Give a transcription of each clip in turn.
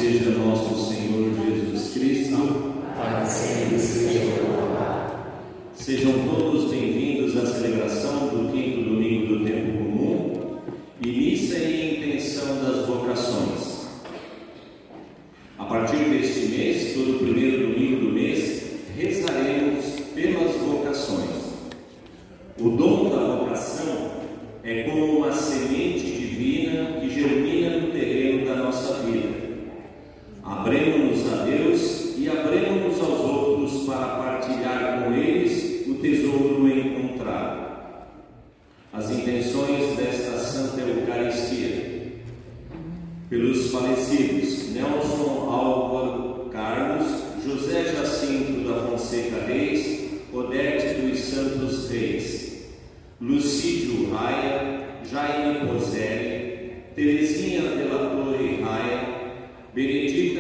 seja nosso Senhor Jesus Cristo, para sempre seja louvado. Sejam todos bem-vindos à celebração do quinto domingo do tempo comum e missa e intenção das vocações. A partir deste mês, todo primeiro domingo do mês, rezaremos pelas vocações. O dom da vocação é como uma semente divina que germina no terreno da nossa vida. Abremos-nos a Deus e abremos-nos aos outros para partilhar com eles o tesouro encontrado. As intenções desta Santa Eucaristia. Pelos falecidos Nelson Álvaro Carlos, José Jacinto da Fonseca Reis, Odete dos Santos Reis, Lucídio Raia, Jaime Roselli, Terezinha de la Torre Raia, Benedito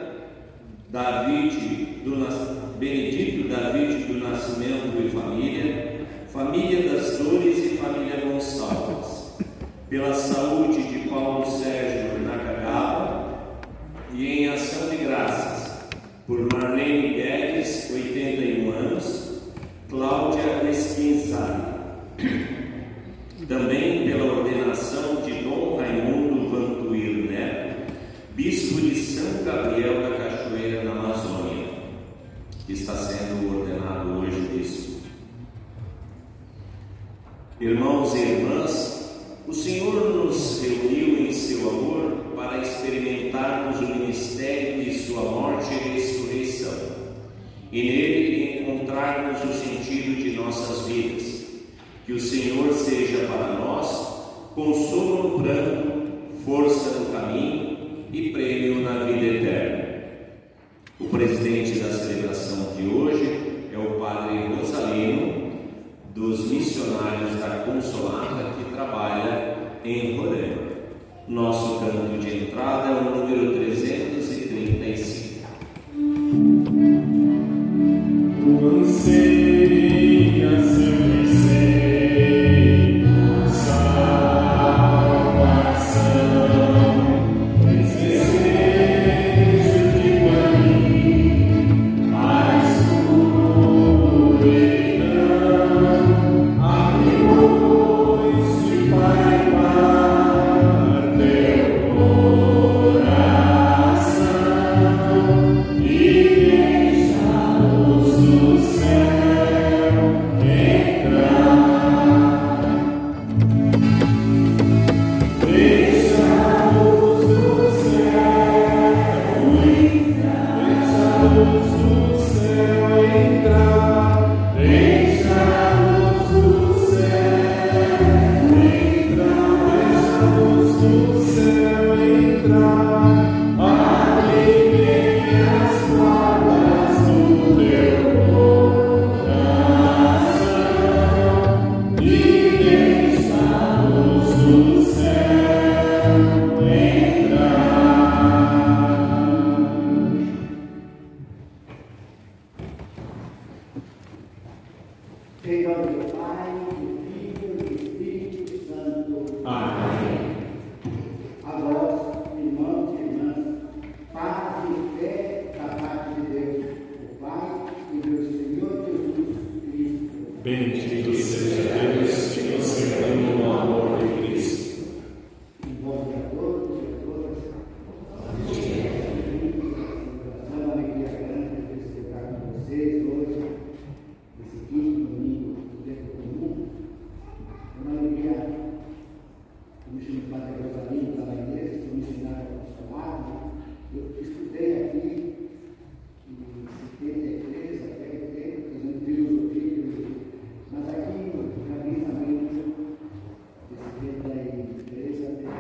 David do Nascimento e família das Dores e família Gonçalves, pela saúde de Paulo Sérgio Nakagawa e em ação de graças por Marlene Guedes, 81 anos, Cláudia Esquinzari. Também pela ordenação de Dom Raimundo Vantuir Neto, bispo de São Gabriel da Cachoeira, na Amazônia, que está sendo ordenado hoje bispo. Irmãos e irmãs, o Senhor nos reuniu em seu amor para experimentarmos o ministério de sua morte e ressurreição, e nele encontrarmos o sentido de nossas vidas. Que o Senhor seja para nós consolo no pranto, força no caminho e prêmio na vida eterna. O presidente da celebração de hoje é o Padre Rosalino, dos missionários da Consolata, que trabalha em Roraima. Nosso canto de entrada é o número 335. Bendito seja Deus que nos reuniu no amor de Cristo. Bom dia a todos e a todas. É uma alegria grande ter estar com vocês hoje, nesse quinto domingo do tempo comum. É uma alegria, como chamo o Padre Rosalino, da igreja, sou missionário consolado. Eu estudei aqui em 73, até 80, fazendo filosofia. Mas aqui, no caminhamento, esse tempo da igreja até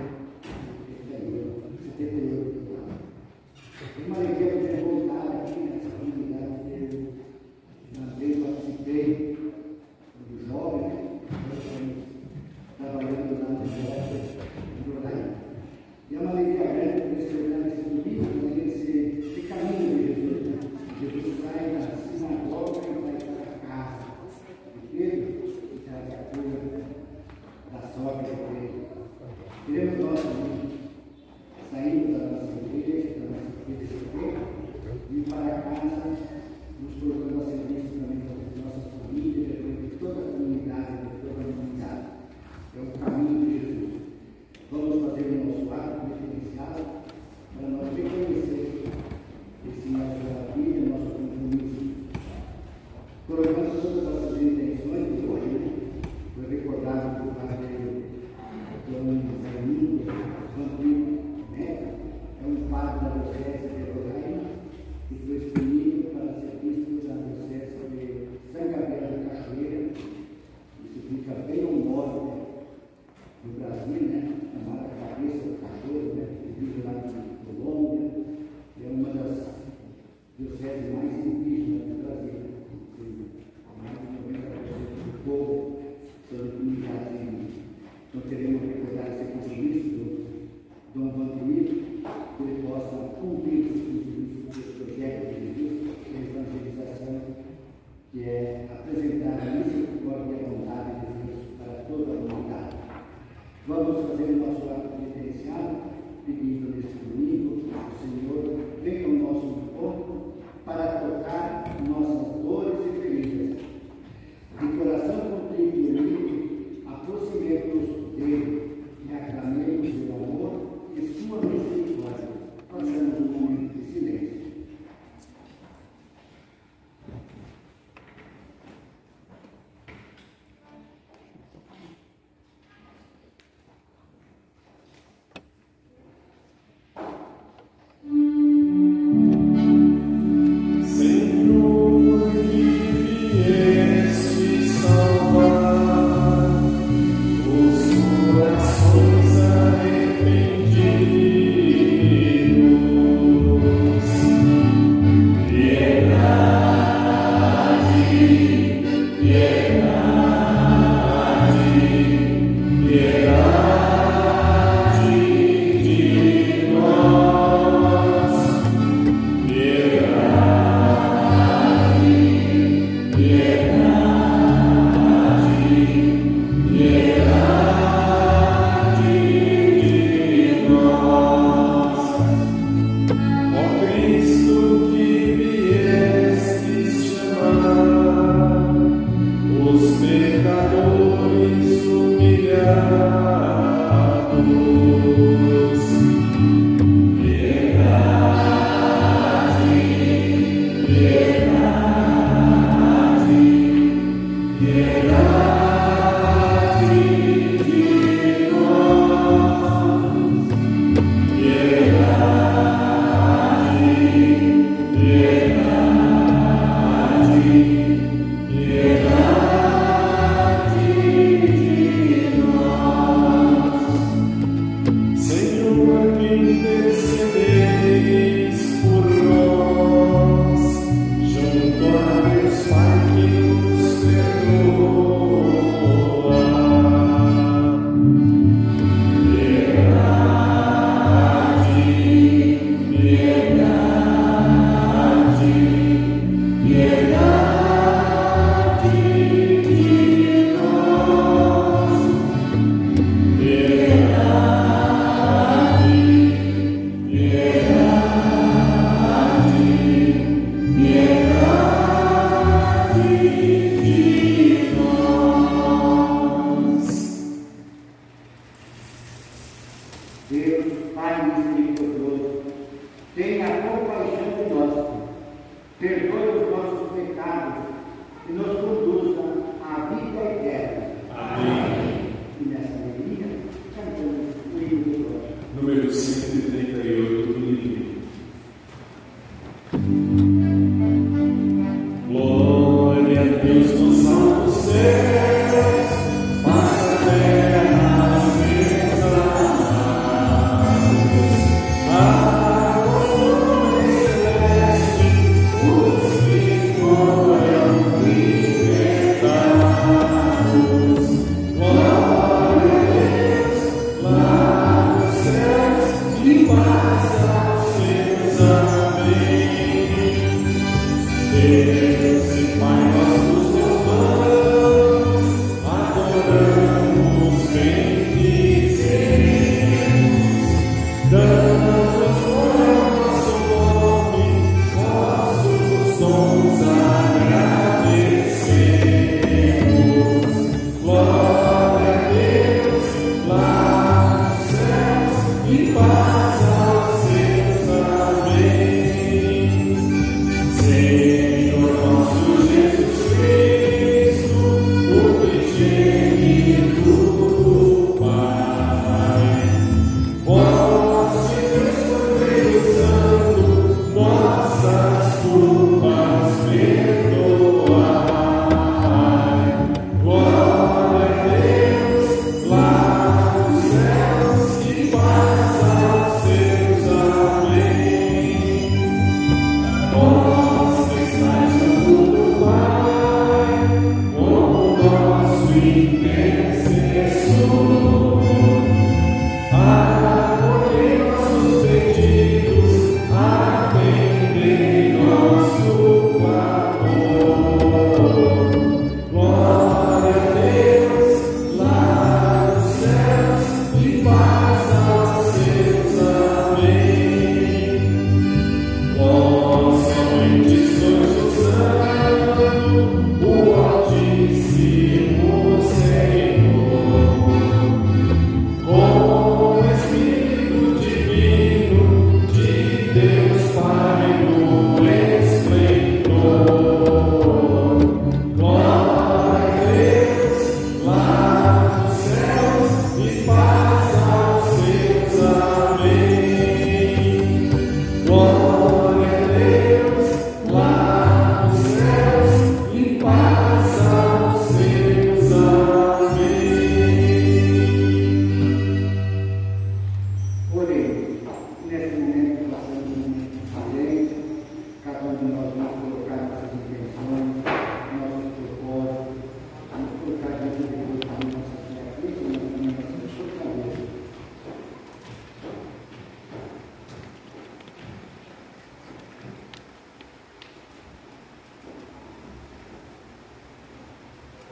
78. É uma alegria poder voltar aqui nessa comunidade. Uma vez participei do jovem, trabalhando lá no jovem, no Roraima. E é uma alegria grande poder celebrar esse domingo, esse caminho de Jesus. Jesus sai da sinagoga e vai para a casa. Pedro, que traz a cura da sogra de Pedro. Queremos nós também, saindo da nossa igreja, da nossa Vamos fazer o nosso ato penitencial, pedindo neste domingo ao Senhor venha ao nosso encontro para tocar nossas dores e feridas. De coração contrito e unido, aproximemos dele e aclamemos o amor e sua misericórdia. Façamos um momento de silêncio. Deus, Pai misericordioso, tenha compaixão de nós, perdoe os nossos pecados e nos conduza à vida eterna. Amém. E nessa alegria, cantamos o hino de glória. Número 138 do livro. Glória a Deus nos altos céus, paz na terra, as paz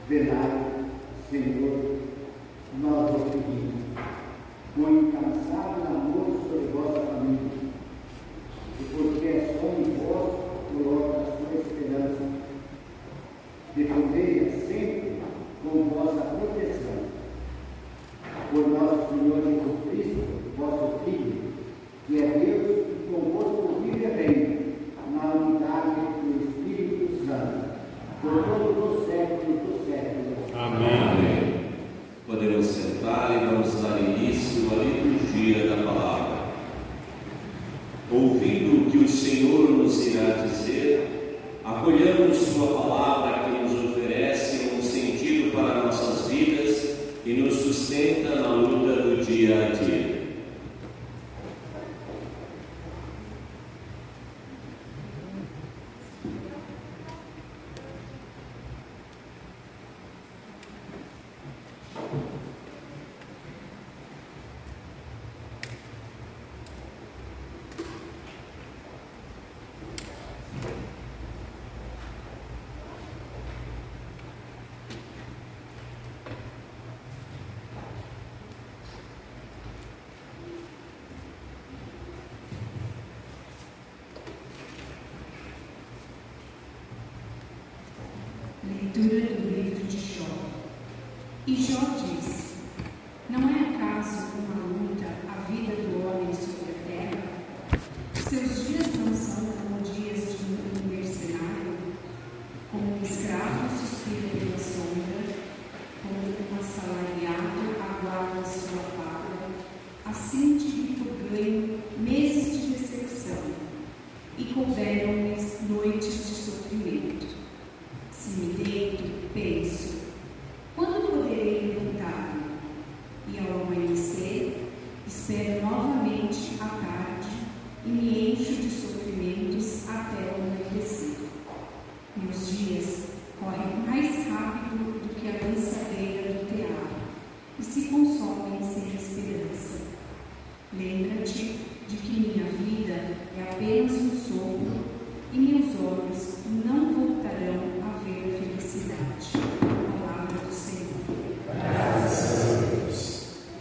Velai, Senhor, nós vos pedimos, com incansável amor sobre vossa família, e porque é só em vós coloca a sua esperança, defendei-a sempre com vossa proteção. Por nosso Senhor Jesus Cristo, vosso Filho, que é Deus e convosco vive e reina, na unidade do Espírito Santo, por todos os séculos dos séculos. Amém. Podemos sentar e vamos dar início à liturgia da palavra. Ouvindo o que o Senhor nos irá dizer, acolhamos sua palavra que nos oferece um sentido para nossas vidas e nos sustenta na luta do dia a dia. Leitura do livro de Jó. E Jó disse: não é acaso uma luta a vida do homem sobre a terra? Seus dias não são como dias de um mercenário, como um escravo suspira pela sombra, como um assalariado aguarda sua paga, assim tive por ganho meses de decepção, e couberam-me noites de sofrimento. Se me deito, penso, quando poderei levantar-me? E ao amanhecer, espero novamente a tarde e me encho de sofrimentos até o anoitecer. Meus dias correm mais rápido do que a lançadeira do tear e se consomem sem esperança. Lembra-te de que minha vida é apenas um sopro e meus olhos não voltarão a ver a felicidade. Palavra do Senhor. Graças a Deus.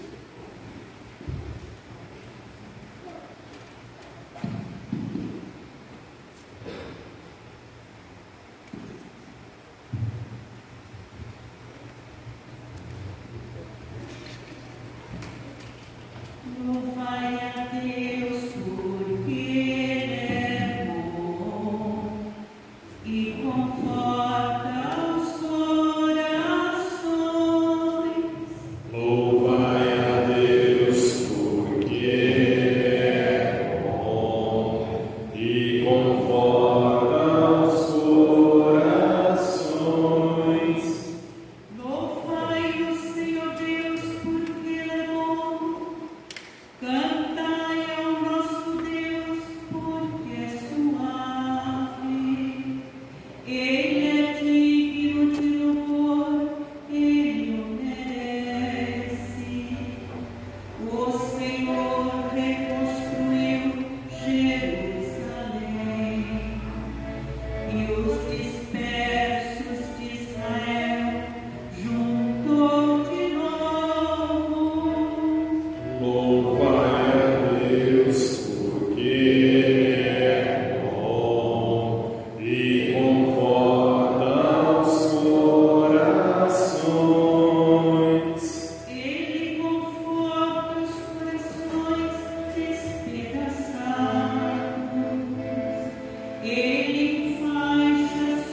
Louvai a Deus porque Ele é bom e conforta os corações. Louvai a Deus porque Ele é bom e conforta os corações. Louvai o Senhor Deus porque Ele é bom. Cantai ao nosso Deus porque é suave. Ele é digno de louvor, Ele o merece. O Senhor reconstruiu Jerusalém e os dispersos de Israel juntou de novo. Louvai a Deus porque Ele é bom e conforta os corações. Ele conforta os corações despedaçados. Ele enfaixa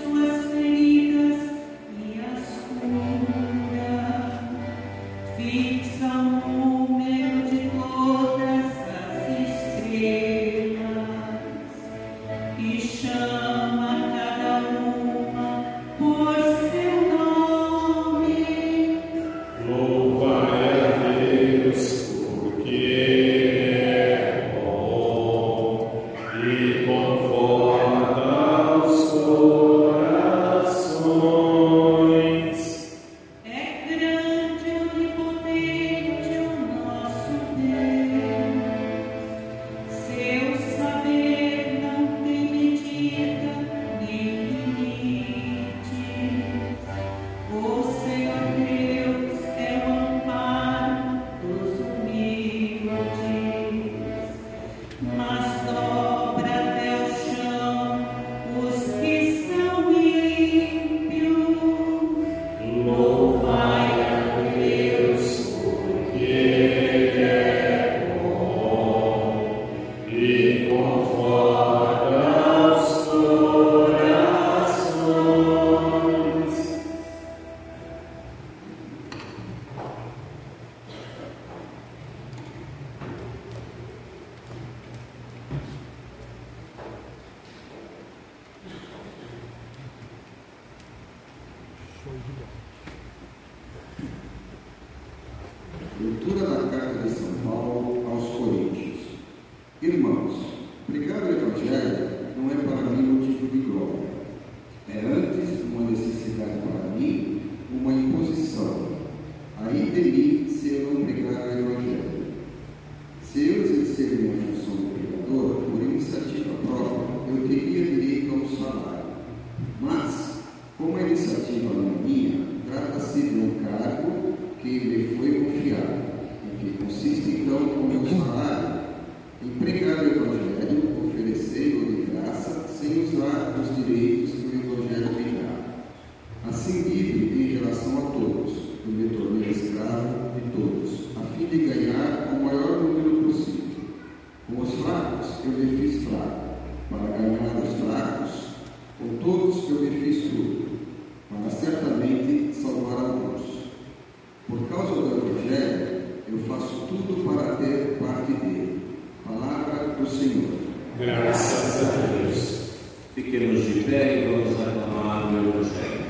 Leitura da Carta de São Paulo aos Coríntios. Irmãos, pregar o Evangelho não é para mim motivo de glória. É antes uma necessidade para mim, uma imposição. Aí de mim se eu não pregar o Evangelho. Se eu exercer minha função de pregador por iniciativa própria, eu teria direito ao salário. Mas, como a iniciativa não é minha, trata-se de um cargo que me foi confiado, em que consiste então o meu salário em pregar o Evangelho, oferecê-lo de graça, sem usar os direitos que o Evangelho me dá. Assim livre em relação a todos, eu me tornei escravo de todos, a fim de ganhar o maior número possível. Com os fracos eu me fiz fraco, para ganhar os fracos, com todos eu me fiz tudo, para certamente salvar alguns. Por causa do Evangelho, eu faço tudo para ter parte dele. Palavra do Senhor. Graças a Deus. Fiquemos de pé e vamos aclamar o Evangelho.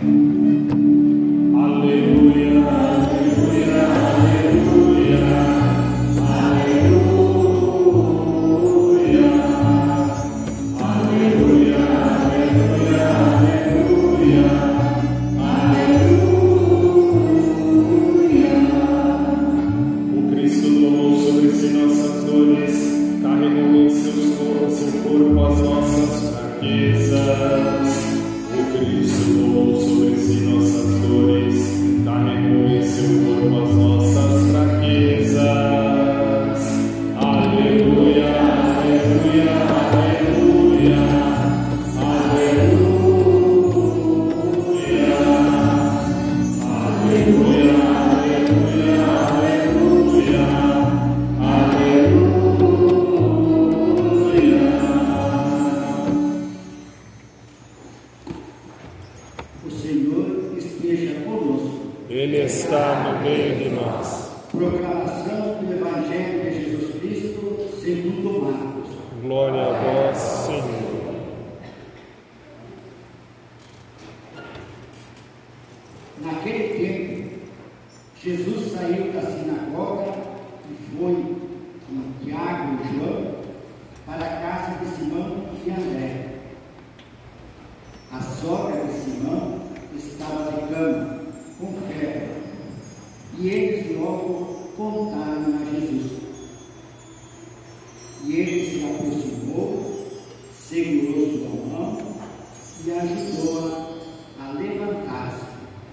Aleluia, aleluia, aleluia, aleluia, aleluia, aleluia, aleluia. O Cristo tomou sobre si nossas dores, carregou em seu corpo as nossas fraquezas. O Cristo tomou sobre si nossas dores, carregou em seu corpo as nossas fraquezas. Aleluia, aleluia, aleluia, aleluia, aleluia, aleluia, aleluia. O Senhor esteja conosco. Ele está no meio de nós. Proclamação do Evangelho de Jesus Cristo segundo Marcos. Glória a vós, Senhor. Naquele tempo, Jesus saiu da sinagoga e foi com Tiago e João para a casa de Simão e André. A sogra de Simão estava de cama, com febre, e eles logo contaram a Jesus. E ele se aproximou, segurou sua mão e ajudou-a a levantar-se.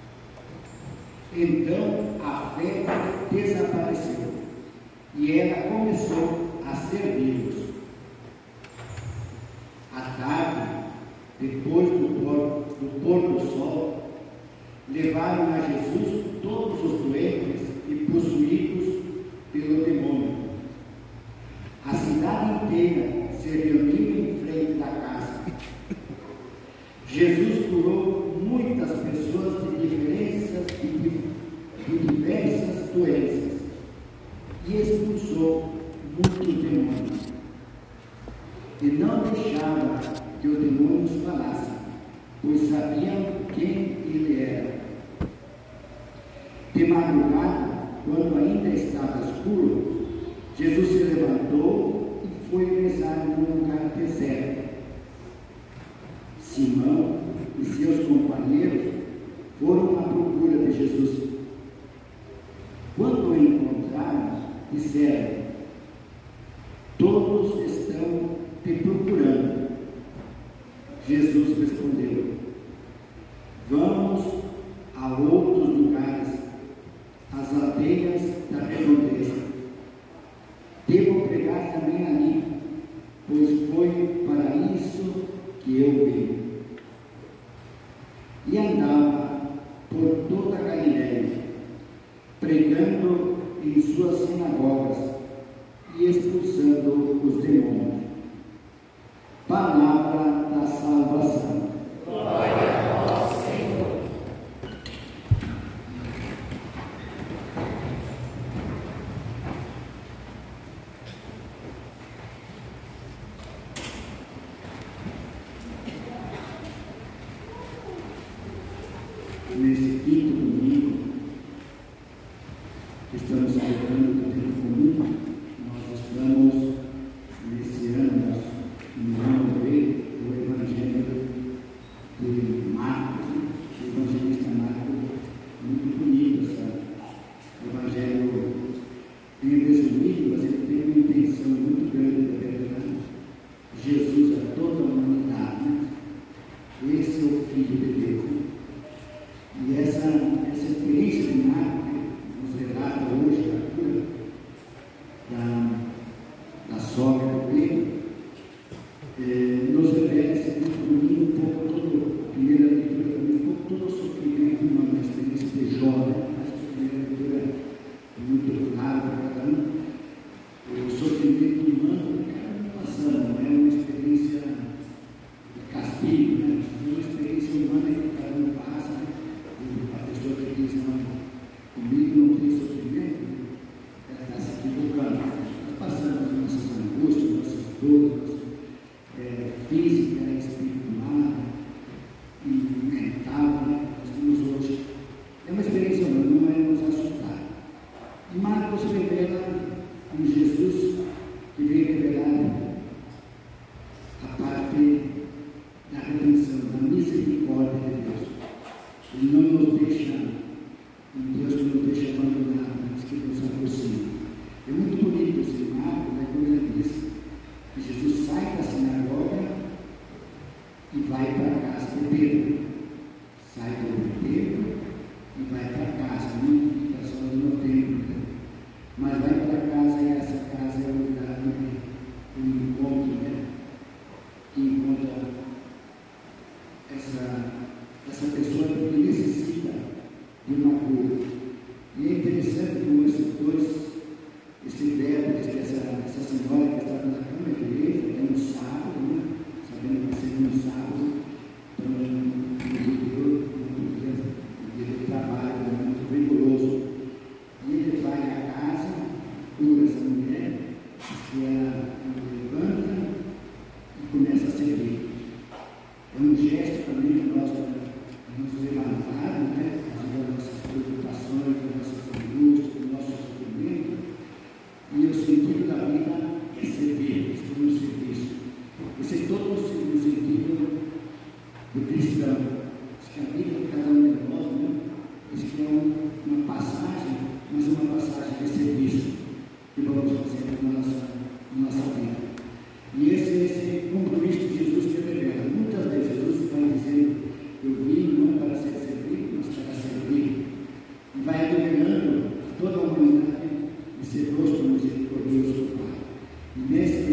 Então a febre desapareceu e ela começou a servi-los. À tarde, depois do pôr do sol, levaram a Jesus todos os doentes e possuídos pelo demônio. A cidade inteira se reuniu em frente da casa. Jesus curou muitas pessoas de diversas doenças e expulsou muitos demônios. E não deixava que os demônios falassem, pois sabiam quem ele era. De madrugada, quando ainda estava escuro, Jesus se levantou e foi rezar num lugar deserto. Simão e seus companheiros foram à procura de Jesus. Quando o encontraram, disseram: todos estão te procurando. Jesus respondeu: vamos a outros lugares, às aldeias da redondeza. Devo pregar também ali, pois foi para isso que eu vim. E andava por toda a Galiléia, pregando em suas sinagogas e expulsando os demônios. Palavra da salvação. Glória a vós, Senhor. nesse quinto domingo que estamos celebrando o tempo comum, nós estamos iniciando no ano do Evangelho de Marcos, o evangelista Marcos, muito bonito esse Evangelho, bem resumido, mas ele tem uma intenção muito grande de revelar Jesus a toda a humanidade, né? Esse é o Filho de Deus. E essa experiência de Marcos nos relata hoje a cura da sogra do Pedro, nos revela esse domingo um pouco todo, a primeira leitura, um pouco todo o sofrimento humano, uma experiência de Jó, né? A primeira leitura é muito clara para cada um. O sofrimento humano que cada um passando, não é uma experiência de castigo, né? É uma experiência humana que cada um passa, né? A pessoa que diz, não, comigo não tem sofrimento, ela está se equivocando. Nós passamos nossas angústias, nossas dores, física, espiritual e mental, né? Nós temos hoje. É uma experiência humana, não é nos assustar. E Marcos revela em Jesus que veio revelar a parte da redenção, da misericórdia de Deus. Ele não nos deixa, Deus não nos deixa abandonar, mas que nos aproxima. É muito bonito esse Marcos, né, quando ele diz que Jesus sai da sinagoga e vai para a casa de Pedro. Sai do Pedro e vai para a casa, não fica só no templo, né? Mas vai para a casa e essa casa é o lugar do encontro, né? Que encontra essa pessoa que necessita de uma cura. E é interessante como esse verbo, essa senhora que estava na cama de igreja, é um sábado, né? Sabendo que seria um sábado, então um dia de trabalho, né? Muito rigoroso. E ele vai à casa, cura essa mulher, que ela levanta e começa a servir. É um gesto também de nós nos levantarmos, né? Das nossas preocupações, das nossas angústias, do nosso sofrimento. E o sentido da vida é servir, é um serviço. Esse é todo o sentido do cristão. Diz que a vida de cada um de nós, né? Diz que é uma passagem, mas uma passagem de serviço que vamos fazer na nossa vida. E esse compromisso de Jesus que revela. Muitas vezes Jesus vai dizendo: eu vim não para ser servido, mas para servir. E vai revelando a toda a humanidade esse rosto misericordioso do Pai. E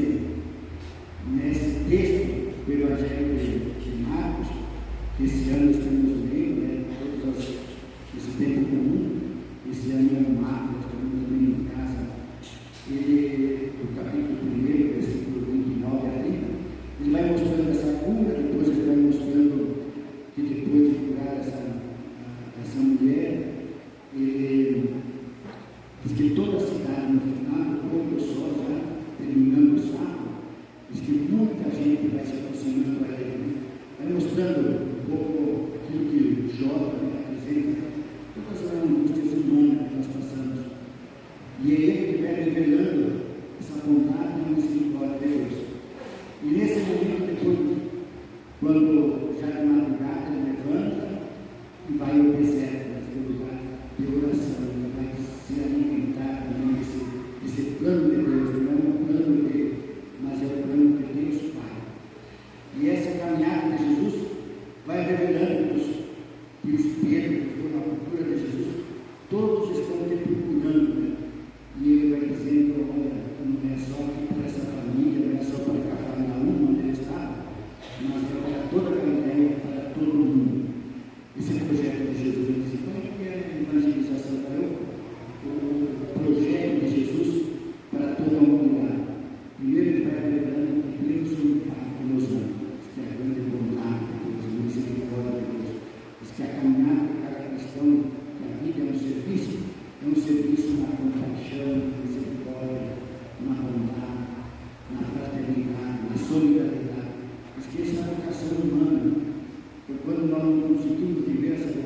nesse texto do Evangelho de Marcos, que esse ano estamos lendo, né, esse tempo comum, esse ano é o Marcos, estamos também em casa, do capítulo 1, versículo 29 ali, ele vai mostrando essa cura, depois ele vai mostrando que depois de curar essa mulher, ele diz que toda a cidade no final, pouco só já, terminando o sábado, diz que muita gente vai se aproximando a ele, né? Vai mostrando um pouco aquilo que Jó também apresenta, todas as angústias humanas que nós passamos. E é ele que vai revelando essa bondade e misericórdia de Deus. E nesse momento, depois, quando já de madrugada ele levanta e vai ao deserto, nesse lugar de oração, ele vai se alimentar também desse plano de Deus, não é um plano dele, mas é o plano de Deus Pai. E essa caminhada de Jesus vai revelando que os Pedro, que foram à procura de Jesus, todos estão te procurando, né? E ele vai dizendo: olha, não é só aqui para essa família, não é só para Cafarnaum, onde ele estava, mas é para toda a Galileia, para todo mundo. Esse é o projeto de Jesus. Ele diz: como é que é a evangelização para eu? O projeto de Jesus para toda a humanidade. Primeiro ele vai revelando que Deus é um Pai que nos ama, que é a grande bondade de Deus, a misericórdia de Deus. Diz que a caminhada de cada cristão, que a vida é um serviço na compaixão, na misericórdia, na bondade, na fraternidade, na solidariedade. Diz que essa é a vocação humana. Porque quando nós não conseguimos viver essa vocação,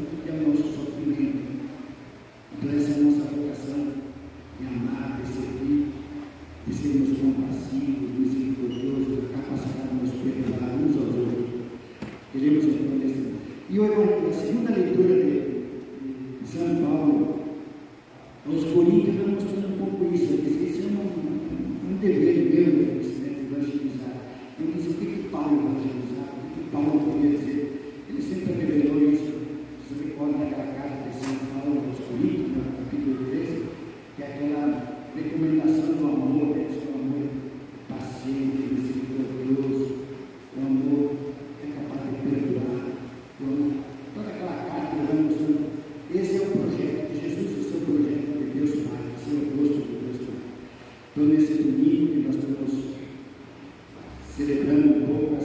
que é o nosso sofrimento. Então, essa é a nossa vocação de amar, de servir, de sermos compassivos, misericordiosos, a capacidade de nos perdoar uns aos outros. Queremos então nesse. E a segunda leitura de São Paulo aos Coríntios vai mostrando um pouco isso. Isso é um dever meu, né, de evangelizar. Eu disse, o que Paulo evangelizava? O que Paulo podia dizer? Ele sempre revelou isso. Você recorda daquela carta de São Paulo aos Coríntios, no capítulo 13, que é aquela recomendação do amor, né? O amor paciente, misericordioso, o amor que é capaz de perdoar. Toda aquela carta ele vai mostrando. Esse é o projeto de Jesus, esse é o projeto de Deus Pai, esse é o rosto de Deus Pai. Então, nesse domingo que nós estamos celebrando um pouco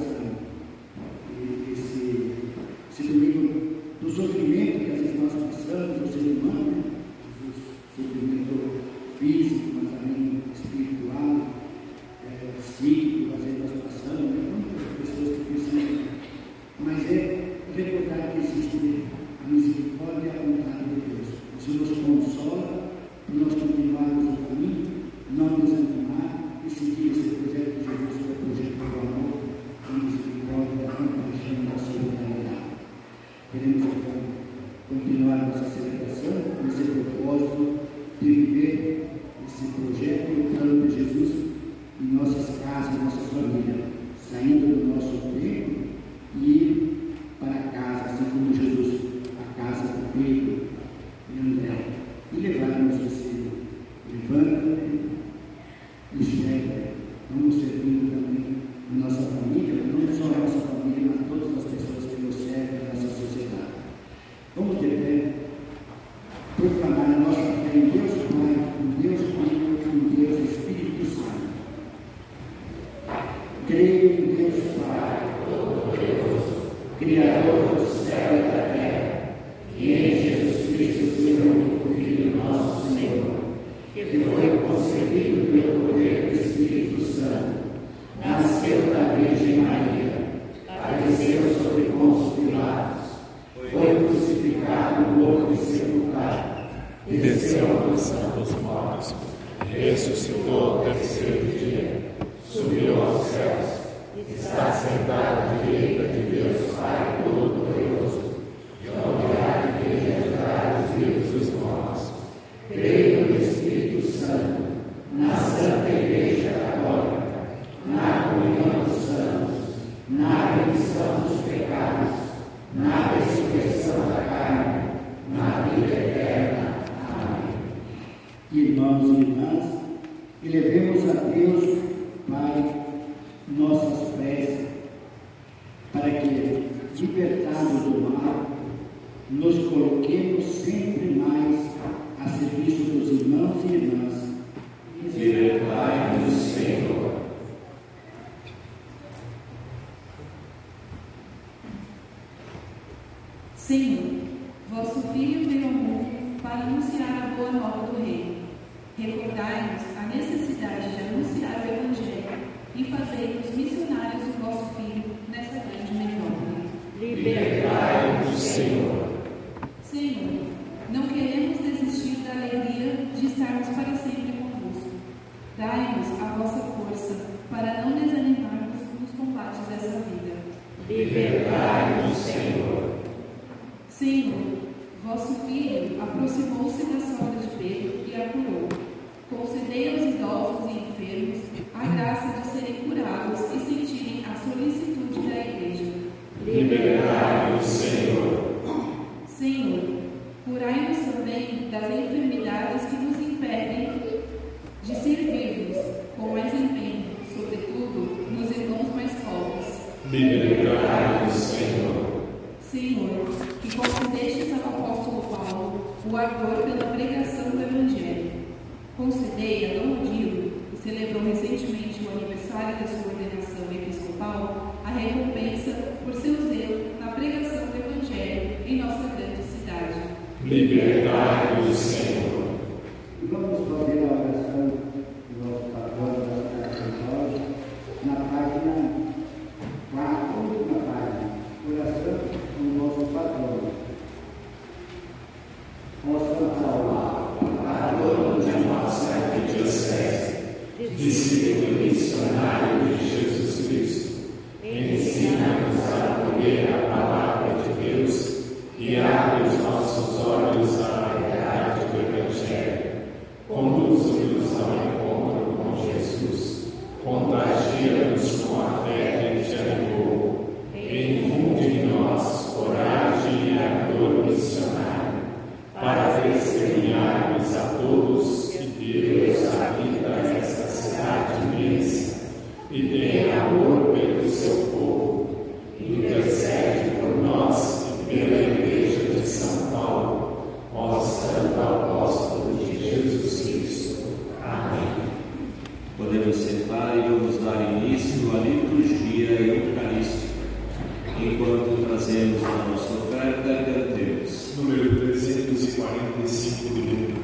esse domingo do sofrimento que às vezes nós passamos, o ser humano, né? O sofrimento físico, mas também espiritual, psíquico, às vezes nós passamos, né? Muitas pessoas que precisam, mas é recordar que existe a misericórdia e a vontade de Deus. O Senhor nos consola para nós continuarmos o caminho, não desanimar e seguir esse projeto de Jesus, que é o projeto do amor, da misericórdia, da compaixão e da solidariedade. Queremos então continuar nossa celebração com esse propósito de viver esse projeto e o plano de Jesus em nossas casas, em nossas famílias, saindo do nosso tempo e ir para casa, assim como Jesus, a casa de Pedro e André, e levarmos esse levanta e serve. Vamos servindo também a nossa família, não só a nossa família, mas todas as pessoas que nos servem na nossa sociedade. Vamos de pé, proclamar a nossa fé em Deus Pai, em Deus Filho e em Deus Espírito Santo. Creio em Deus Pai, Todo-Poderoso, Criador do céu e da terra, e em Jesus Cristo, seu único Filho, nosso Senhor, que foi concebido pelo poder do Espírito Santo, nasceu da Virgem Maria, padeceu sob Pôncio Pilatos, foi crucificado, morto e sepultado, desceu à mansão dos mortos, ressuscitou ao terceiro dia, subiu aos céus, está sentado à direita de Deus Pai Todo-Poderoso, e virá a igreja julgar os vivos e os mortos. Creio no Espírito Santo, na Santa Igreja Católica, na comunhão dos santos, na remissão dos pecados, na ressurreição da carne, na vida eterna. Amém. Irmãos e irmãs, elevemos a Deus, Pai, nossas preces, para que, libertados do mal, nos coloquemos sempre mais a serviço dos irmãos e irmãs. Libertai-nos, Senhor. Senhor, vosso Filho veio ao mundo para anunciar a boa nova do Reino. Recordai-nos a necessidade de anunciar o Evangelho e fazei-nos missionários do vosso Filho nessa grande metrópole. Libertai-nos, Senhor. Senhor, não queremos desistir da alegria de estarmos para sempre convosco. Dai-nos a vossa força para não desanimarmos nos combates dessa vida. Libertai-nos, Senhor. Senhor, vosso Filho aproximou-se da sogra de Pedro e a curou. Concedei aos idosos e enfermos a graça de serem curados e sentirem a solicitude da Igreja. Libertai-nos, Senhor. Senhor, curai-nos também das enfermidades que nos impedem de servir-vos com mais empenho, sobretudo nos irmãos mais pobres. Libertai-nos, Senhor. Senhor, que concedestes ao apóstolo Paulo o ardor pela pregação do Evangelho. Concedei a Dom Odilo, que celebrou recentemente o aniversário da sua ordenação episcopal, a recompensa por seu zelo na pregação do Evangelho em nossa grande cidade. Libertai-nos, Senhor. E vamos fazer a oração do nosso patrão da cidade de São Paulo, na página 4, última página. Oração do nosso patrão. Mostrai-lhes a todos que Deus habita nesta cidade imensa e tem amor pelo seu povo. Intercede por nós e pela Igreja de São Paulo, ó Santo Apóstolo de Jesus Cristo. Amém. Podemos sentar e vamos dar início à liturgia eucarística, enquanto trazemos a nossa oferta, cantemos. Número 345 do livro.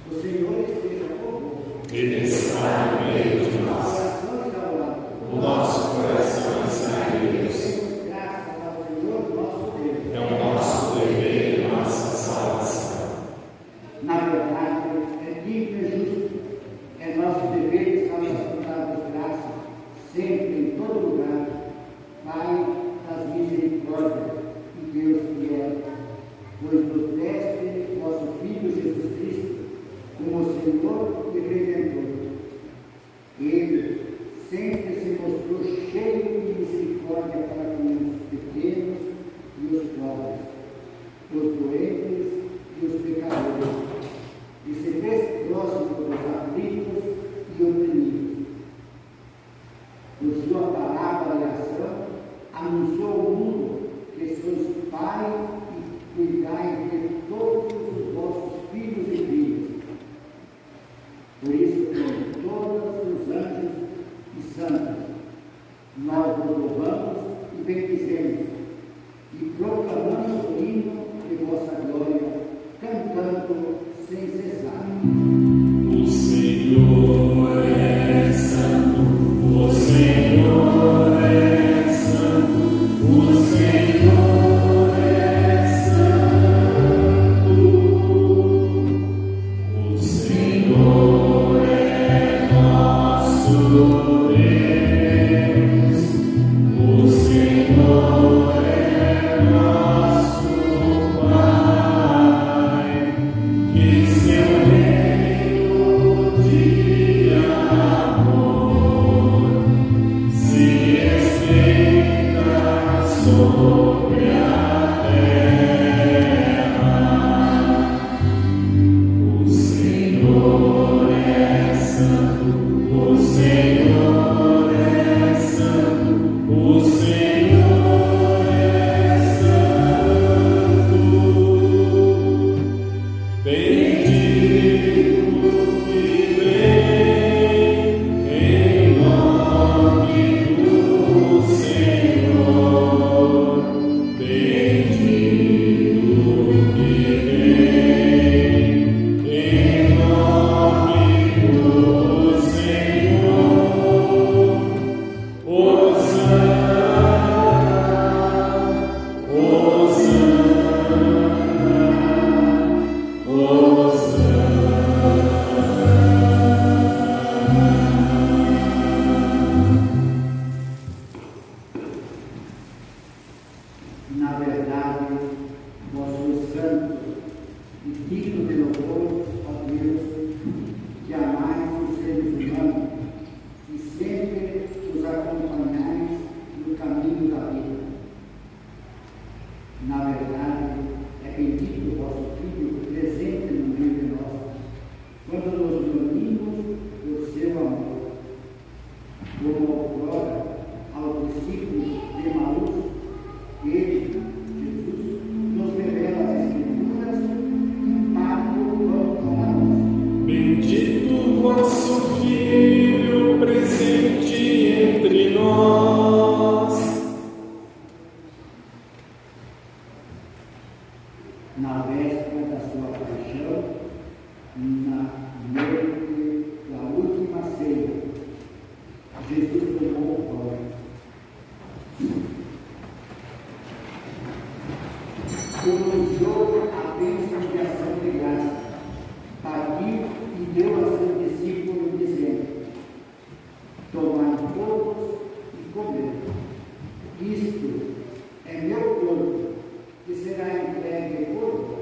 Ele está no meio de nós. O nosso Senhor e Redentor. Ele sempre se mostrou cheio de misericórdia para com os pequenos e os pobres, os doentes e os pecadores, e se fez próximo dos aflitos e oprimidos. Por sua palavra e ação, anunciou ao mundo que sois Pai e cuidai de todos os vossos filhos e filhas. Por isso, com todos os anjos e santos, nós vos louvamos e bendizemos, e proclamamos o hino de vossa glória, cantando sem cessar. O Senhor é santo, o Senhor é santo, o Senhor é santo, o Senhor é nosso Deus, o Senhor é nosso Pai, que seu reino de amor se estenda sobre a terra. O Senhor é santo, o Senhor é santo, o Senhor é santo. Bendito que vem em nome do Senhor. Bendito que vem em nome do Senhor. Hosana, Hosana, Hosana. Na verdade, vós sois santos e dignos de louvor, ó Deus, que amais os seres humanos e sempre os acompanhais no caminho da vida. Na verdade, é bendito o vosso Filho presente no meio de nós, quando nos unimos por seu amor. Como outrora aos discípulos de Emaús, ele, Jesus, nos revela as Escrituras e parte o pão com a nós. Bendito o vosso Filho presente entre nós. Na véspera da sua paixão, na noite da última ceia, Jesus tomou o pão. Pronunciou a bênção de ação de graça, partiu e deu a seu discípulo, dizendo: tomai todos e comei. Isto é meu corpo, que será entregue por vós.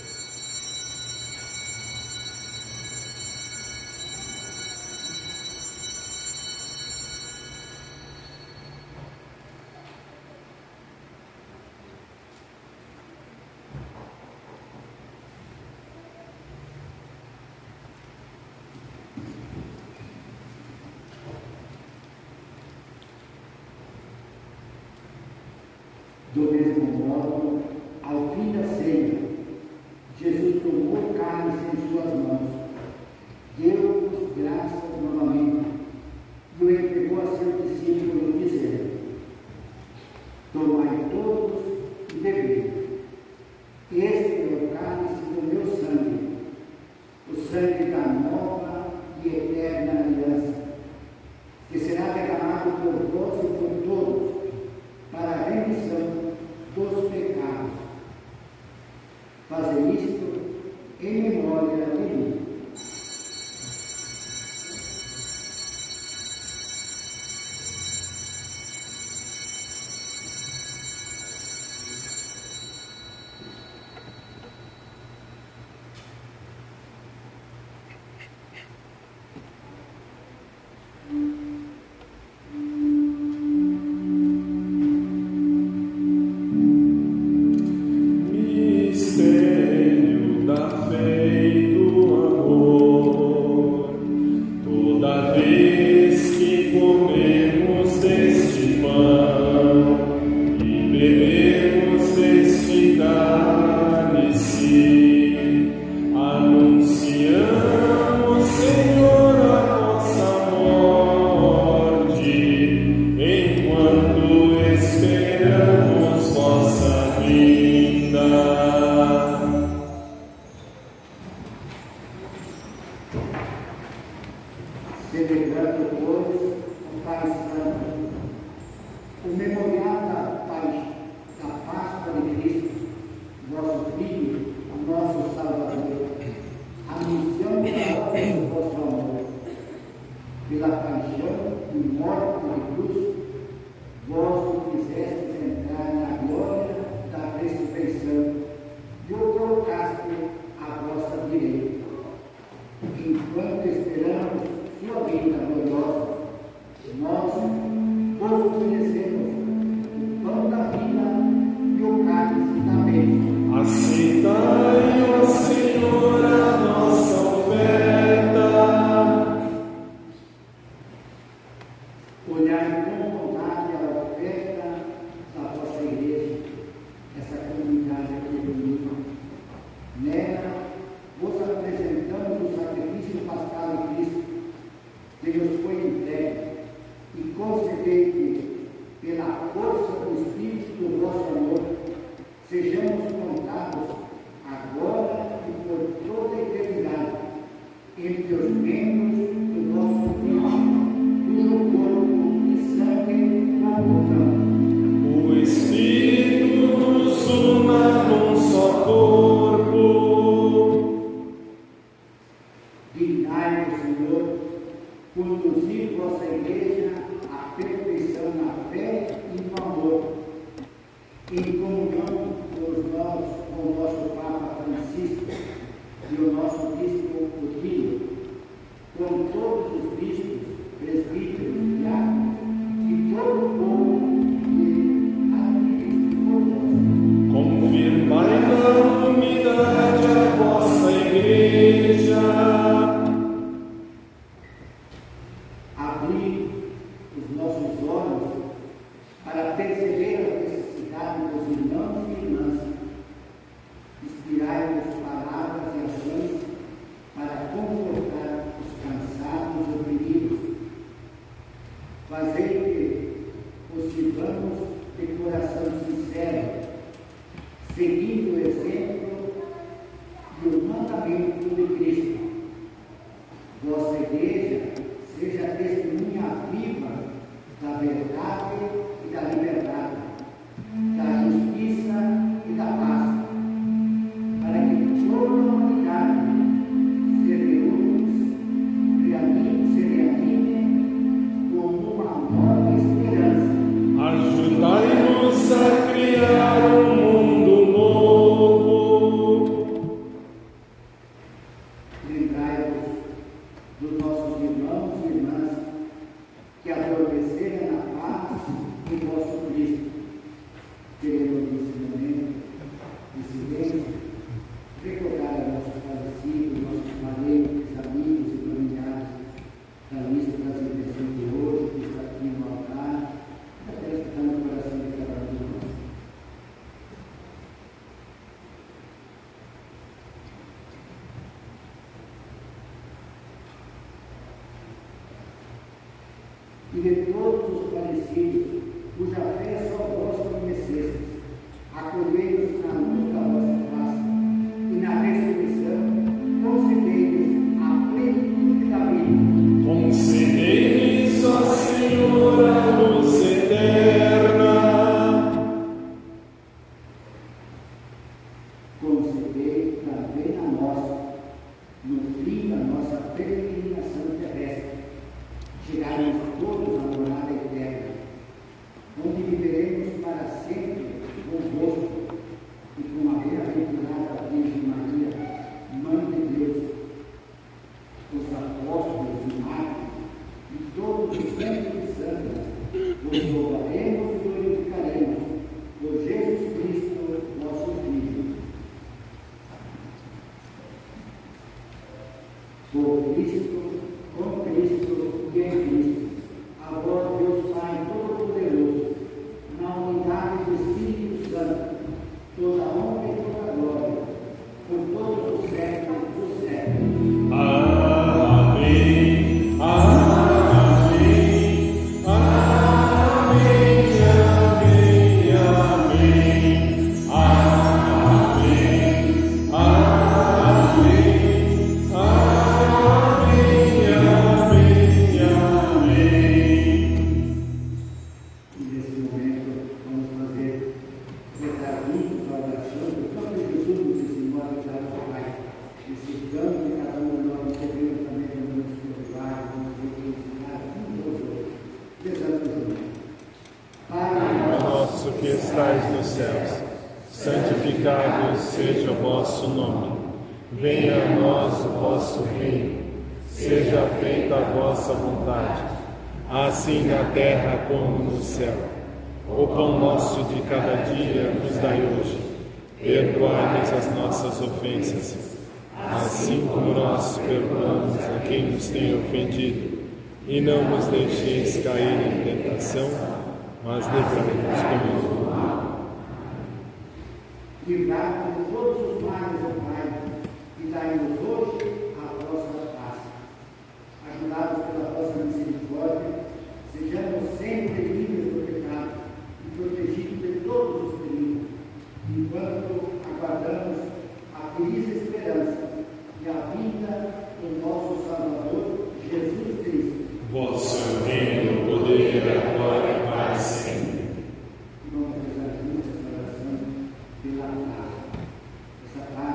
Do mesmo modo, ao fim da ceia, Jesus tomou o cálice em suas mãos, deu-nos graças novamente e o entregou a seu discípulo, dizendo: tomai todos e bebei. Este é o cálice do meu sangue, o sangue da nova e eterna aliança, que será derramado por vós e por todos, para a remissão dos pecados. Fazei isto em memória de mim. colocaste à vossa direita. Enquanto esperamos sua vinda gloriosa, nós vos oferecemos o pão da vida e o cálice da bênção. Aceitai, ó Senhor, a nossa oferta. Olhai com bondade a oferta da vossa igreja, essa comunidade aqui reunida. Nela, vos apresentamos o sacrifício pascal de Cristo, que nos foi entregue, e concedei que, pela força do Espírito do vosso amor, sejamos contados, agora e por toda a eternidade, entre os membros do nosso corpo, cujo corpo e sangue comungamos. O Espírito nos una num só corpo. Dignai-vos, Senhor, conduzir vossa igreja à perfeição na fé e no amor, em comunhão com o nosso Papa Francisco e o nosso Bispo Otílio, com todos os bispos, presbíteros, diáconos e todo o povo que administra convosco. Confirmai na unidade a vossa igreja. Abrir os nossos olhos para perceber a necessidade dos irmãos e irmãs. Inspirai-nos palavras e ações para confortar os cansados e oprimidos. Fazei que os sirvamos de coração sincero, seguindo o exemplo e o mandamento de Cristo. Vossa igreja seja testemunha viva da verdade e da liberdade, da justiça e da paz, para que toda a humanidade se reanime como uma nova esperança. Ajudai-nos a criar um mundo novo. Lembrai-vos dos nossos irmãos e irmãs que adormeceram na paz em vosso Cristo. Queremos nesse momento de silêncio recordar a nossos falecidos, nossos parentes, amigos e familiares da lista das intenções de hoje, que está aqui no altar, até que está no coração de cada um de nós. E de todos os falecidos, cuja fé só vós conhecestes, acolhei-nos na luz da vossa face, e na ressurreição concedei-nos a plenitude da vida. Concedei-nos, ó Senhor, a luz eterna. Concedei também a nós, no fim da nossa peregrinação terrestre, chegarmos todos à morada eterna, onde viveremos para sempre convosco e com a bem-aventurada Virgem Maria, Mãe de Deus, os apóstolos e mártires e todos os santos e santas, vos louvaremos e glorificaremos por Jesus Cristo, vosso Filho. Por Cristo, com Cristo e em Cristo, a vós, Deus Pai Todo-Poderoso, na unidade do Espírito Santo, toda honra e toda glória, por todos os séculos dos séculos. Amém. Amém. Amém. Amém. Amém. Amém. Amém. Amém. Amém. nome. Venha a nós o vosso reino. Seja feita a vossa vontade, assim na terra como no céu. O pão nosso de cada dia nos dai hoje. Perdoai-nos as nossas ofensas, assim como nós perdoamos a quem nos tem ofendido. E não nos deixeis cair em tentação, mas livrai-nos do mal. Livrai-nos de todos os males, ó Pai, e dai-nos hoje a vossa paz. Ajudados pela vossa misericórdia, sejamos sempre livres do pecado e protegidos de todos os perigos, enquanto aguardamos a feliz esperança e a vinda do nosso Salvador, Jesus Cristo. Vosso reino, poder, agora e para sempre. Vamos rezar juntos essa oração pela paz. Essa paz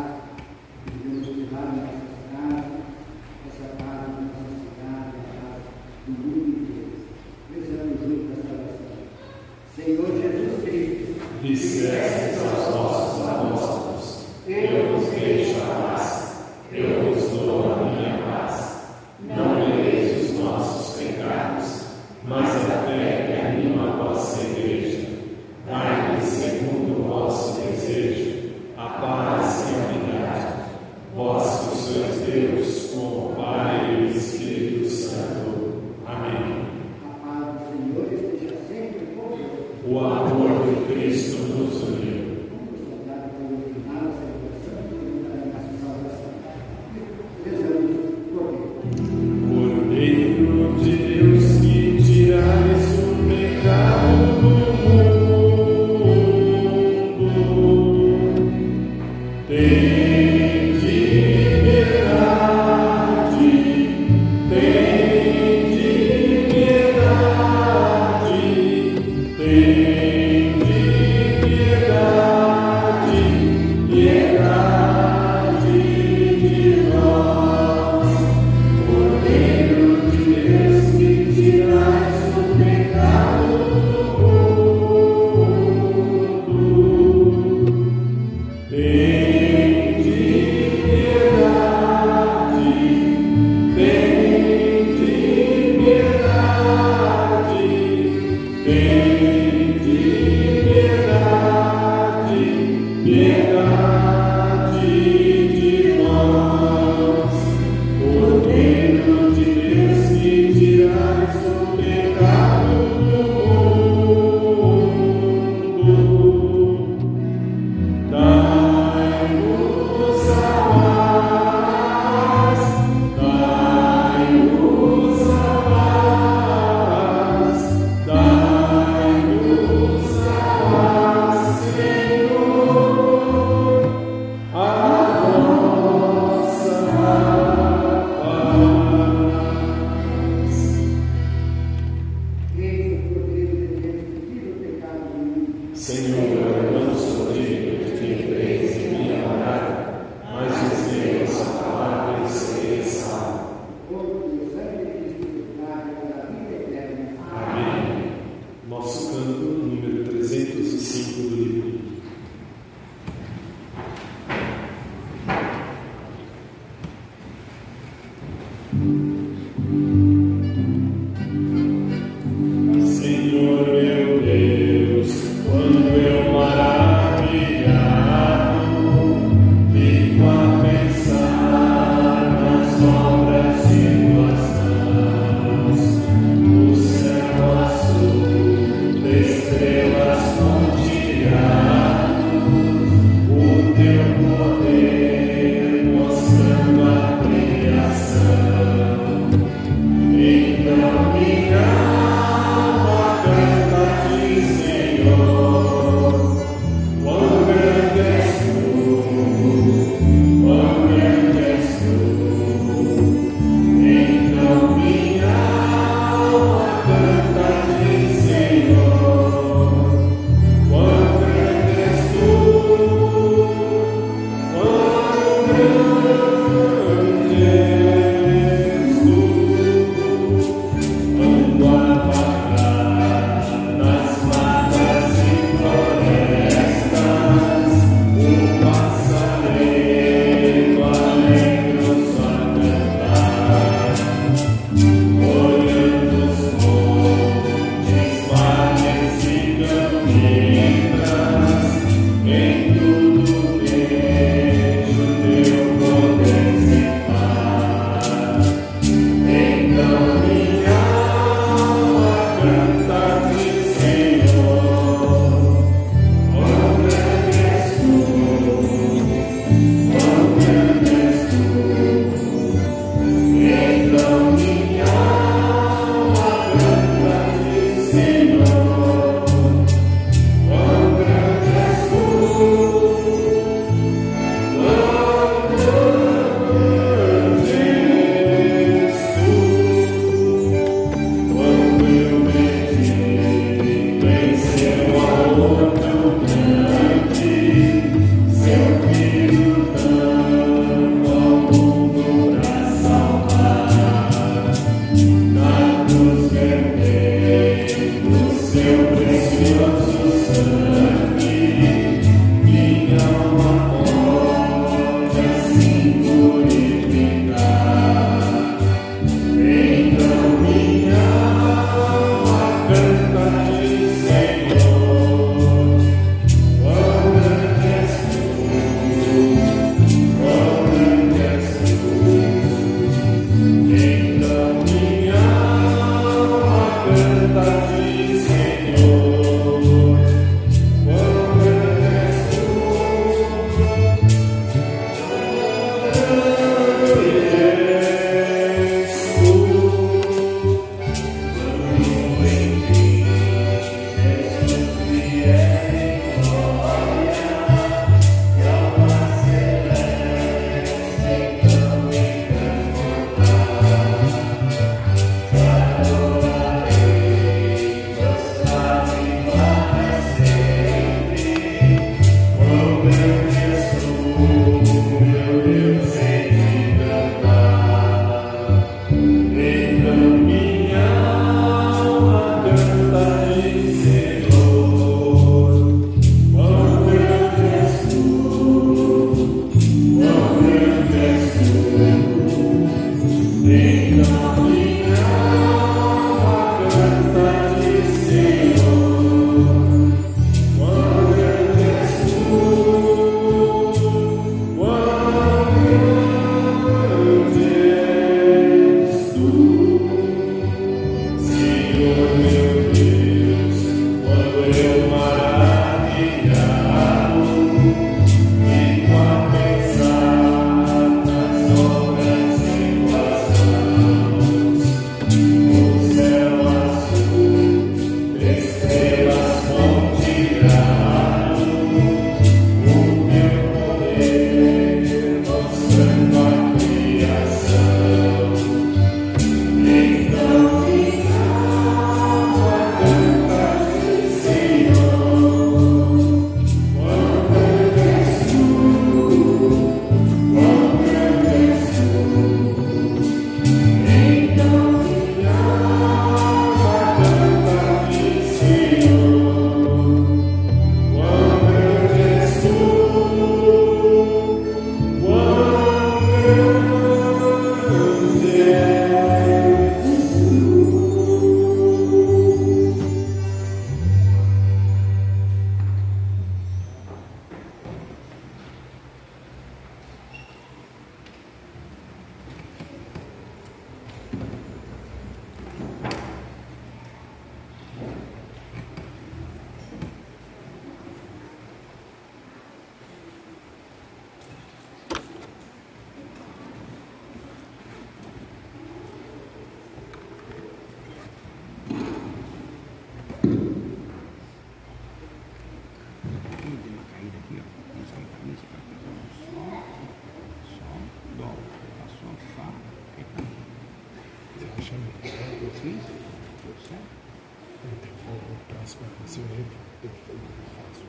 O próximo vai ser eu faço.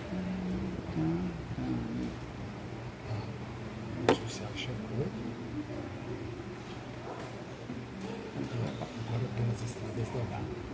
Você acha bom? Agora pelas estradas da vida.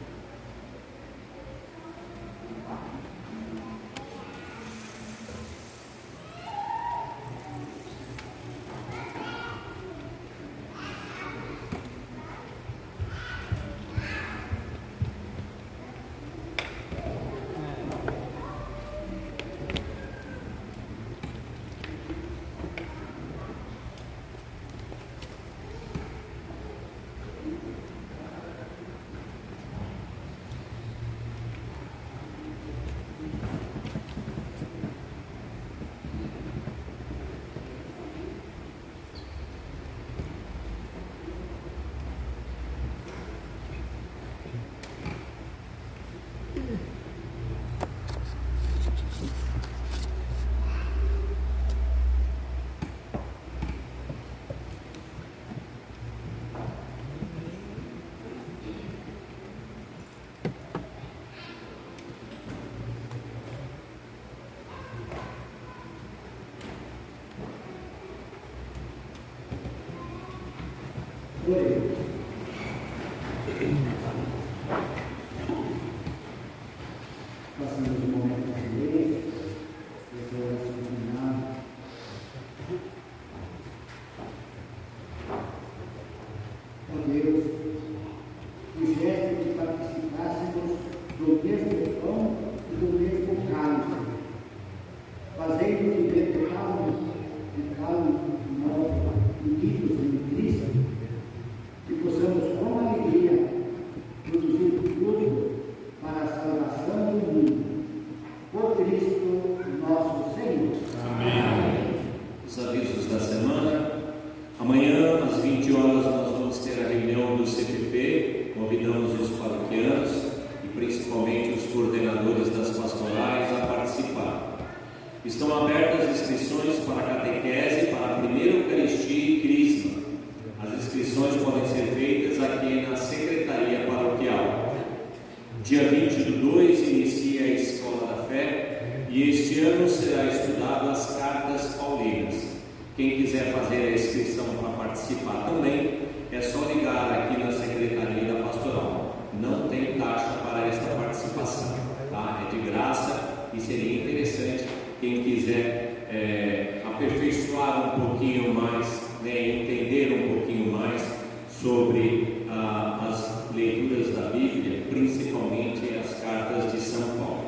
Passamos um momento de silêncio, essa oração final. Ó Deus, quiseste que participássemos do mesmo pão e do mesmo cálice, fazendo viver de calmo novo, unidos em Cristo, que possamos com alegria produzir fruto para a salvação do mundo. Por Cristo nosso Senhor. Amém. Os avisos da semana. Amanhã, às 20 horas, nós vamos ter a reunião do CPP. Convidamos os paroquianos e principalmente os coordenadores das pastorais a participar. Estão abertas inscrições para a catequese, para a primeira Eucaristia e Crisma. As inscrições podem ser feitas aqui na Secretaria Paroquial. Dia 20/2 inicia a Escola da Fé e este ano será estudado as cartas paulinas. Quem quiser fazer a inscrição para participar também, é só ligar aqui na Secretaria da Pastoral. Não tem taxa para esta participação, tá? É de graça e seria interessante quem quiser aperfeiçoar um pouquinho mais, né, entender um pouquinho mais sobre as leituras da Bíblia, principalmente as cartas de São Paulo.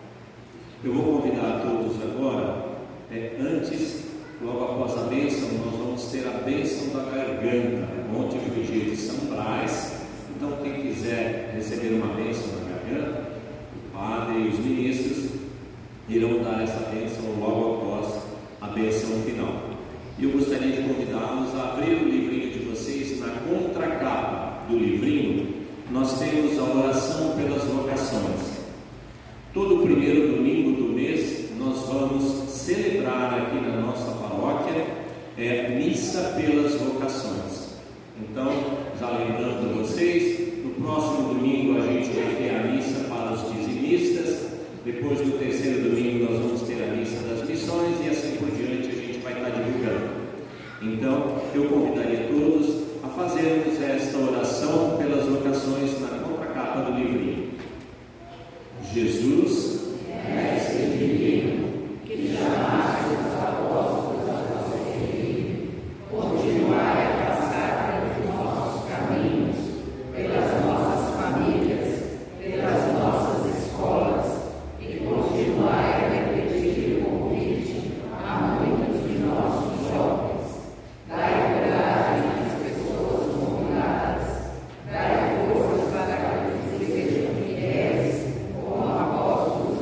Eu vou convidar todos agora, antes, logo após a bênção, nós vamos ter a bênção da garganta. Ontem foi dia de São Brás, então quem quiser receber uma bênção da garganta, o padre e os ministros irão dar essa bênção logo após a bênção final. E eu gostaria de convidá-los a abrir o livrinho de vocês. Na contracapa do livrinho, nós temos a oração pelas vocações. Todo primeiro domingo do mês, nós vamos celebrar aqui na nossa paróquia missa pelas vocações. Então, já lembrando vocês, no próximo domingo a gente vai ter a missa para os dizimistas. Depois do terceiro domingo nós vamos ter a missa das missões e assim por diante a gente vai estar divulgando. Então eu convidaria todos a fazermos esta oração pelas vocações na contracapa do livrinho. Jesus, mestre divino, que chamaste os apóstolos a vosso reino, continuai a passar pelos nossos caminhos, pelas nossas famílias, pelas nossas escolas, continuai a repetir o convite a muitos de nossos jovens. Dai coragem às pessoas convidadas. Dai força para que eles sejam fiéis como apóstolos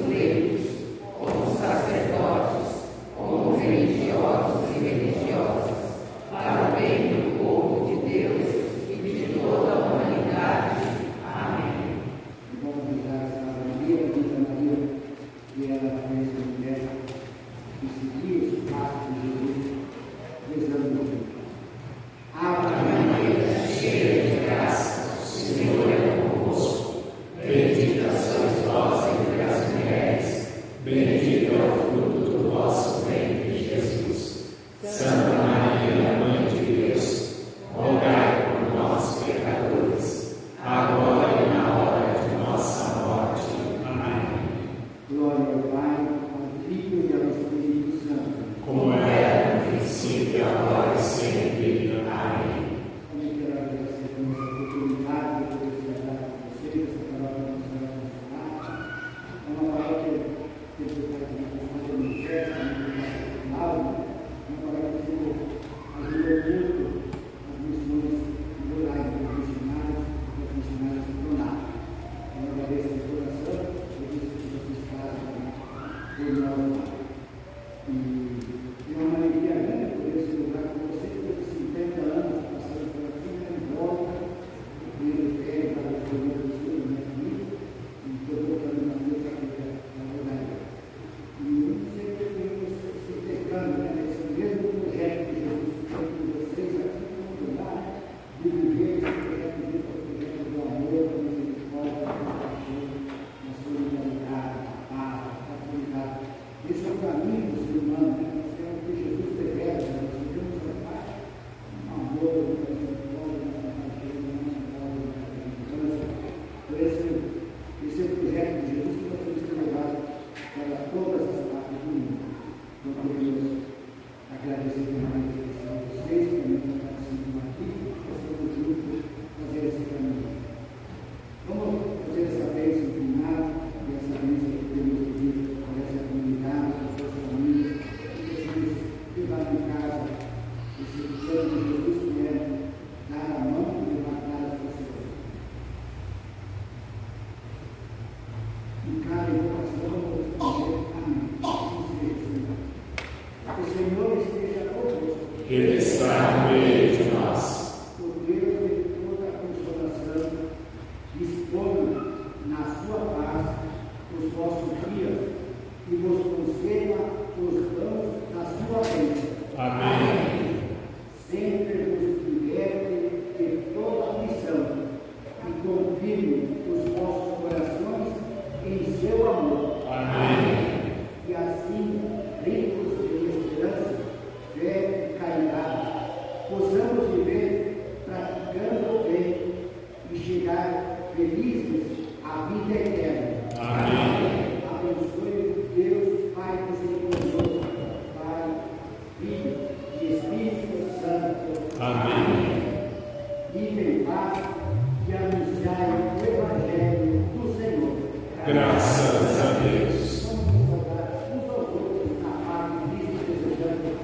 Ele está no meio de nós. O Deus de toda a consolação, disponha na sua paz os vossos dias e vos conceda os dons da sua bênção. Amém. Sempre vos liberte de toda aflição e confirme os vossos corações em seu amor. Amém. E assim, ricos de esperança, fé e caridade, possamos viver praticando o bem e chegar felizes à vida eterna. Amém. Abençoe Deus, Pai misericordioso, Pai, Filho e Espírito Santo. Amém. Vive em paz e anunciai o Evangelho do Senhor. Graças a Deus. Vamos nos saudar uns aos outros na paz de Cristo, desejando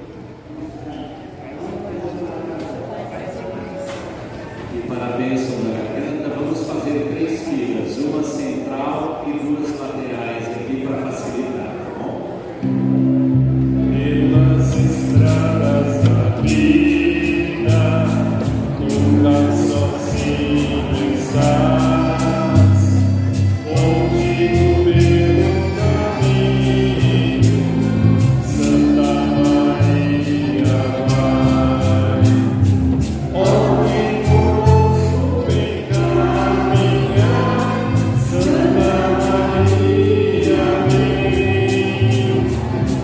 E para a bênção da garganta, vamos fazer 3 filas, uma central e 2 laterais aqui para facilitar, tá bom? Pelas estradas da vida, nunca sozinho estás, onde no meu caminho, Santa Maria vai, onde conosco vem caminhar, Santa Maria vem.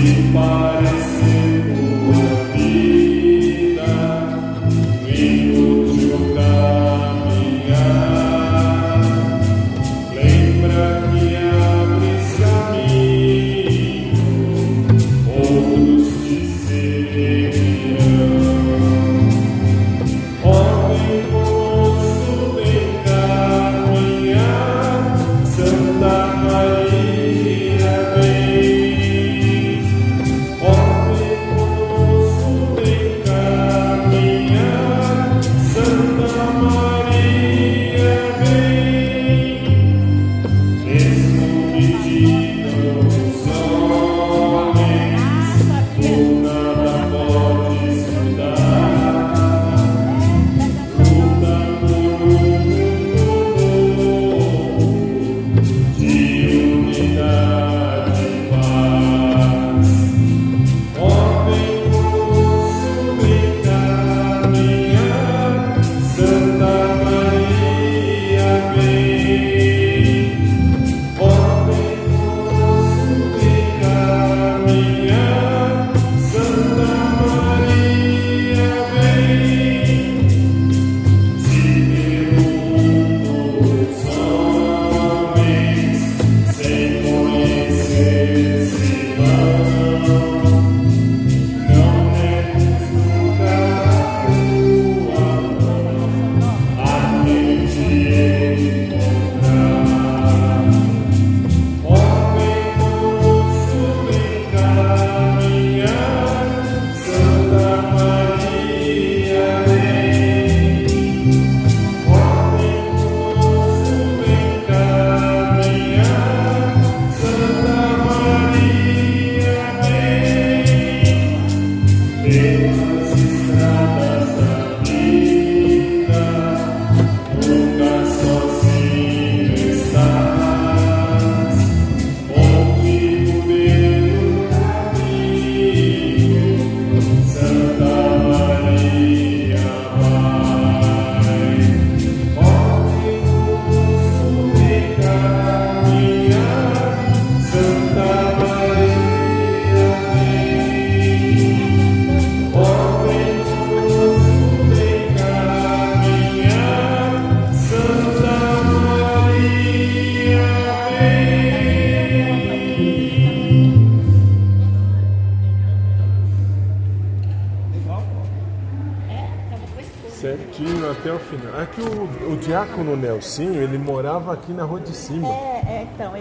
Certinho até o final. É que o diácono Nelsinho, ele morava aqui na rua de cima. Então.